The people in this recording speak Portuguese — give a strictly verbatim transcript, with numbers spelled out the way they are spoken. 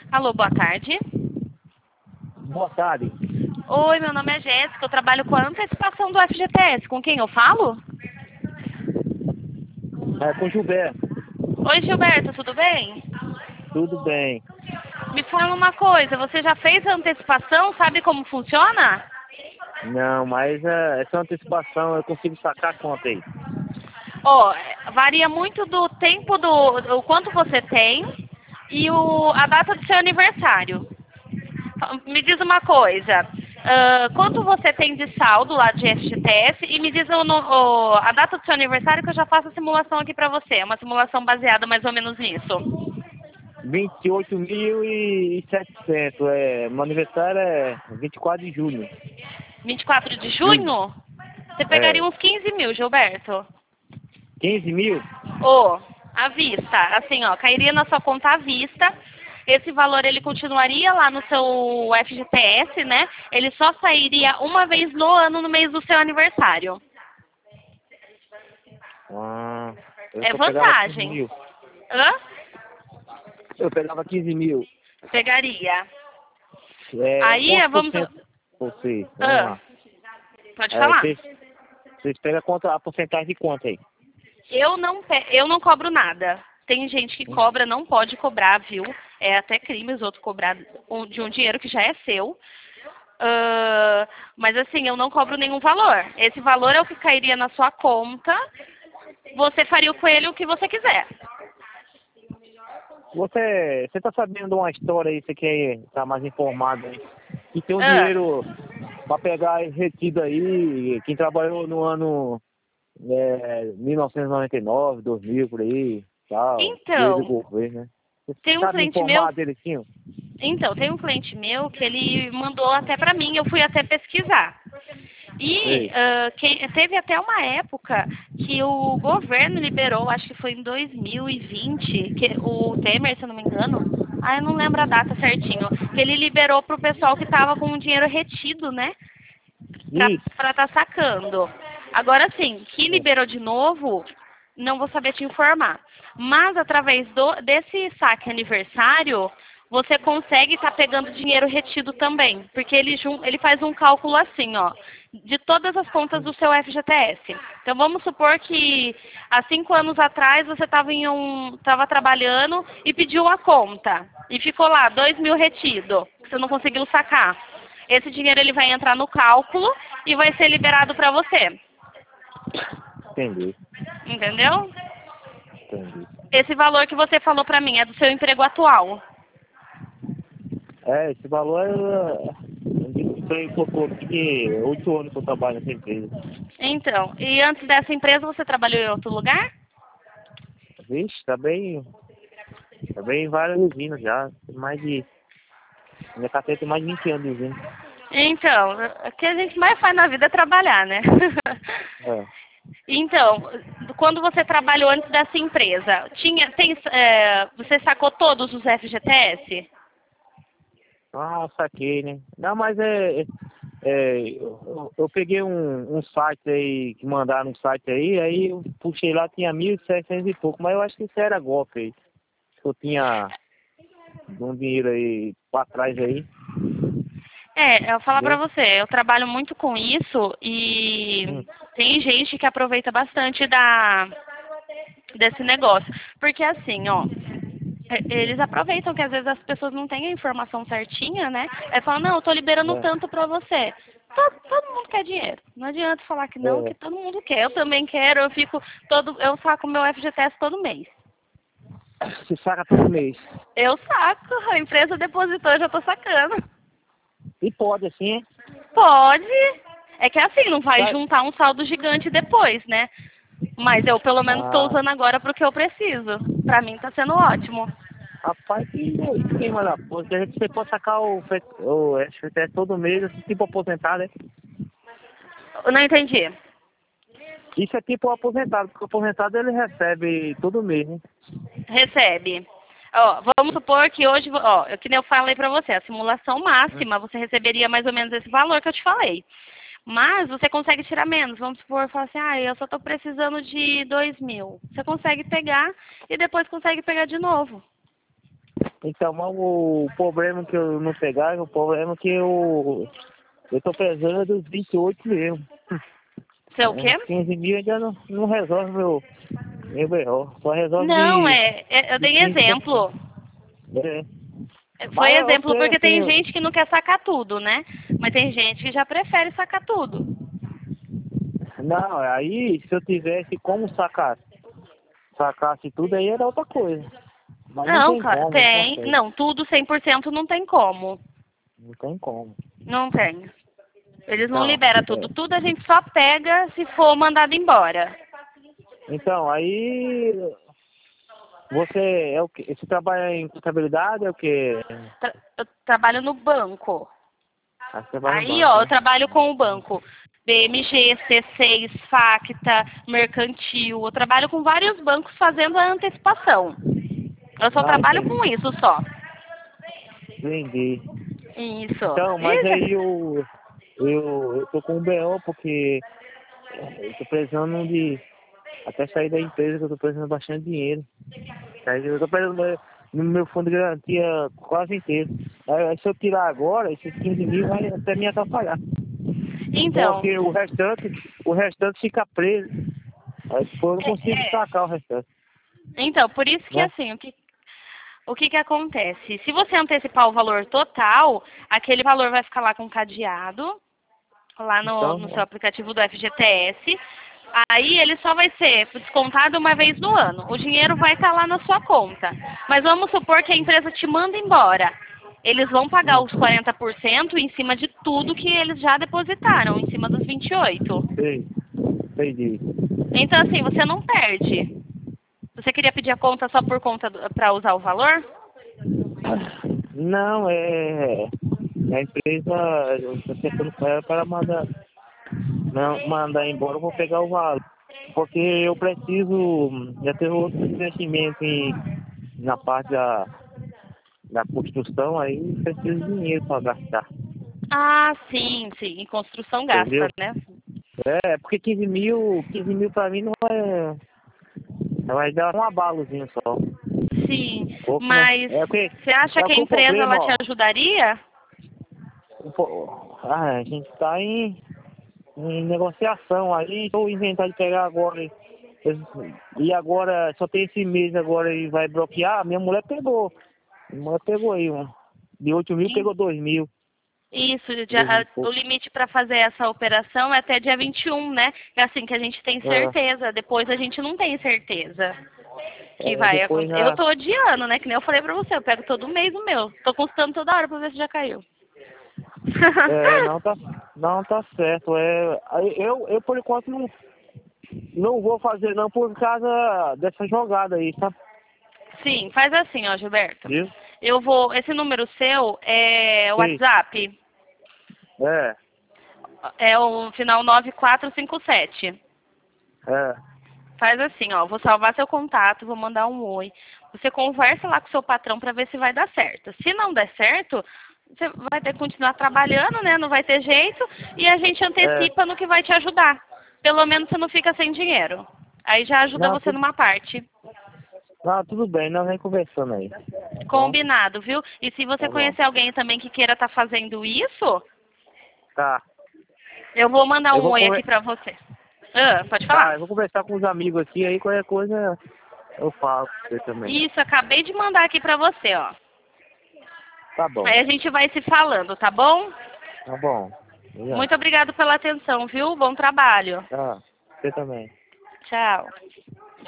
Alô, boa tarde. Boa tarde. Oi, meu nome é Jéssica, eu trabalho com a antecipação do F G T S. Com quem eu falo? É com Gilberto. Oi, Gilberto, tudo bem? Tudo bem. Me fala uma coisa, você já fez a antecipação? Sabe como funciona? Não, mas é, essa antecipação eu consigo sacar quanto aí? Ó, varia muito do tempo do, do quanto você tem e o, a data do seu aniversário. Me diz uma coisa, ah, quanto você tem de saldo lá de F G T S e me diz o, no- o- a data do seu aniversário que eu já faço a simulação aqui pra você. É uma simulação baseada mais ou menos nisso. vinte e oito mil e setecentos. É, meu aniversário é vinte e quatro de julho. vinte e quatro de Julho. junho? Você pegaria É. uns quinze mil, Gilberto. quinze mil? Ô, à vista, assim, ó, cairia na sua conta à vista. Esse valor ele continuaria lá no seu F G T S, né? Ele só sairia uma vez no ano no mês do seu aniversário. Ah, eu É só pegava quinze vantagem. mil. Hã? Eu pegava quinze mil. Pegaria. É, Aí, quantos é, por vamos... cento você? Vamos Hã? lá. Pode É, falar. vocês, vocês pegam quanto, a porcentagem de quanto aí? Eu não, pe- eu não cobro nada. Tem gente que Hum. cobra, não pode cobrar, viu? É até crime os outros cobrar um- de um dinheiro que já é seu. Ah, mas assim, eu não cobro nenhum valor. Esse valor é o que cairia na sua conta. Você faria com ele o que você quiser. Você, você tá sabendo uma história aí, você quer estar mais informado aí? Que tem um Ah, dinheiro para pegar retido aí, quem trabalhou no ano é, mil novecentos e noventa e nove, dois mil, por aí, tal, desde o então, governo, né? Você tem um sabe me cliente meu. informar dele sim? Então, tem um cliente meu que ele mandou até pra mim, eu fui até pesquisar. E Sei. ah, que- teve até uma época que o governo liberou, acho que foi em dois mil e vinte, que o Temer, se eu não me engano, ah, eu não lembro a Hum. data certinho, que ele liberou pro pessoal que estava com o dinheiro retido, né, Isso. para estar sacando. Agora sim, que É. liberou de novo, não vou saber te informar. Mas através do, desse saque aniversário, você consegue estar pegando dinheiro retido também. Porque ele, jun- ele faz um cálculo assim, ó, de todas as contas do seu F G T S. Então vamos supor que há cinco anos atrás você estava em um. Estava trabalhando e pediu a conta. E ficou lá, dois mil retido, que você não conseguiu sacar. Esse dinheiro ele vai entrar no cálculo e vai ser liberado para você. Entendi, Entendeu? entendi. Esse valor que você falou para mim é do seu emprego atual. É, esse valor é. Foi pouco, porque oito anos que eu trabalho nessa empresa. Então, e antes dessa empresa você trabalhou em outro lugar? Vixe, tá bem. Tá bem em várias usinas já. Tem mais de. Minha carteira tem mais de vinte anos de usina. Então, o que a gente mais faz na vida é trabalhar, né? É. Então, quando você trabalhou antes dessa empresa, tinha, tem, é, você sacou todos os F G T S? Ah, saquei, né? Não, mas é. é, é, eu, eu peguei um, um site aí, que mandaram um site aí, aí eu puxei lá, tinha mil e seiscentos e pouco, mas eu acho que isso era golpe aí. Eu tinha um dinheiro aí pra trás aí, É, eu vou falar pra entendeu? você, eu trabalho muito com isso e Hum, tem gente que aproveita bastante da desse negócio. Porque assim, ó, e- eles aproveitam que às vezes as pessoas não têm a informação certinha, né? É falar, não, eu tô liberando é, tanto pra você. Todo, todo mundo quer dinheiro. Não adianta falar que não, que é, todo mundo quer. Eu também quero, eu fico todo, eu saco meu F G T S todo mês. se saca todo mês. Eu saco, a empresa depositou, eu já tô sacando. E pode assim, é? Pode. É que assim, não vai Tá- juntar um saldo gigante depois, né? Mas eu pelo menos estou Ah, usando agora pro que eu preciso. Pra mim tá sendo ótimo. rapaz, que quem vai lá? Pô, se a gente- você pode sacar o, F- o F G T S todo mês, assim, tipo aposentado, né? Eu não entendi. Isso é tipo aposentado, porque o aposentado ele recebe todo mês, né? Recebe. Ó, vamos supor que hoje, ó, eu- que nem eu falei pra você, a simulação Hum. máxima, você receberia mais ou menos esse valor que eu te falei. Mas você consegue tirar menos. Vamos supor, falar assim, ah, eu só tô precisando de dois mil. Você consegue pegar e depois consegue pegar de novo. Então, mas o problema que eu não pegar, o problema é que eu, eu tô pesando dos vinte e oito mesmo. Você é o É, quê? quinze mil ainda não, não resolve meu, meu B O. Só resolve Não, de, é, é- eu de dei quinze pra cima. exemplo. É. Foi Mas eu exemplo sei, porque tem assim, gente que não quer sacar tudo, né? Mas tem gente que já prefere sacar tudo. não, aí se eu tivesse como sacar, sacasse tudo aí era outra coisa. Mas não Não, tem claro, como, não tem. consegue. Não, tudo cem por cento não tem como. Não tem como. Não tem. Eles não Então, liberam tudo. é. Tudo a gente só pega se for mandado embora. Então, aí você é o que? Você trabalha em contabilidade, é o que? Tra- eu trabalho no banco. Ah, você vai no Aí, banco, ó, eu né? trabalho com o banco. B M G, C seis, Facta, Mercantil. Eu trabalho com vários bancos fazendo a antecipação. Eu só Ah, trabalho com entendi. isso só. Entendi. Isso. Então, mas aí Isso. eu, eu, eu tô com um B O porque eu tô precisando de até sair da empresa que eu tô precisando de bastante dinheiro. Aí eu tô precisando no no meu fundo de garantia quase inteiro. Aí, aí se eu tirar agora, esses quinze mil vai até me atrapalhar. Então, Porque o restante, o restante fica preso. Aí depois eu não consigo é, é. sacar o restante, Então, por isso que né? assim, o que, o que que acontece? Se você antecipar o valor total, aquele valor vai ficar lá com cadeado, lá no, no seu Então, aplicativo do F G T S. Aí ele só vai ser descontado uma vez no ano. O dinheiro vai estar lá na sua conta. Mas vamos supor que a empresa te manda embora. Eles vão pagar hum, os quarenta por cento em cima de tudo que eles já depositaram, em cima dos vinte e oito. sei, entendi. Então, assim, você não perde. Você queria pedir a conta só por conta para usar o valor? Não, é. A empresa, eu estou tentando com ela para mandar, não, mandar embora, eu vou pegar o valor. Porque eu preciso, já ter outro investimento em, na parte da, da construção, aí preciso de dinheiro para gastar. Ah, sim, sim. Em construção gasta, Entendeu? né? É, porque quinze mil, quinze mil para mim não é. Vai dar um abalozinho só. Sim, Pouco, né? mas É porque, você acha é que a porque o empresa ela problema, te ó. ajudaria? O, po- ah, a gente tá em, em negociação aí, vou inventar de pegar agora. E e agora, só tem esse mês agora e vai bloquear. Minha mulher pegou. Minha mulher pegou aí, um. De oito mil Em- pegou dois mil. Isso, Dois mil já- e o pouco. limite para fazer essa operação é até dia vinte e um, né? É assim que a gente tem É, certeza. Depois a gente não tem certeza que é, vai depois acontecer. Eu na. tô odiando, né? Que nem eu falei pra você, eu pego todo mês o meu. Tô consultando toda hora pra ver se já caiu. É, não tá, não tá certo. É, aí eu, eu por enquanto não, não vou fazer não por causa dessa jogada aí, sabe? Sim, faz assim, ó, Gilberto. Viu? Eu vou. Esse número seu é o Sim. WhatsApp. É, É o final nove quatro cinco sete. é. Faz assim, ó. Vou salvar seu contato, vou mandar um oi. Você conversa lá com o seu patrão pra ver se vai dar certo. Se não der certo, você vai ter que continuar trabalhando, né? Não vai ter jeito. E a gente É. antecipa no que vai te ajudar. Pelo menos você não fica sem dinheiro. Aí já ajuda Não, você tudo, numa parte. não, tudo bem, nós vem conversando aí. Tá bom? Combinado, viu? E se você Tá bom. conhecer alguém também que queira estar fazendo isso, Tá. eu vou mandar Eu um vou oi aqui conver... pra você. Ah, pode Tá, falar. eu vou conversar com os amigos aqui, aí qualquer coisa eu falo com você também. Isso, acabei de mandar aqui pra você, ó. Tá bom. Aí a gente vai se falando, tá bom? Tá bom. Obrigado. Muito obrigado pela atenção, viu? Bom trabalho. Tá. Você também. Tchau.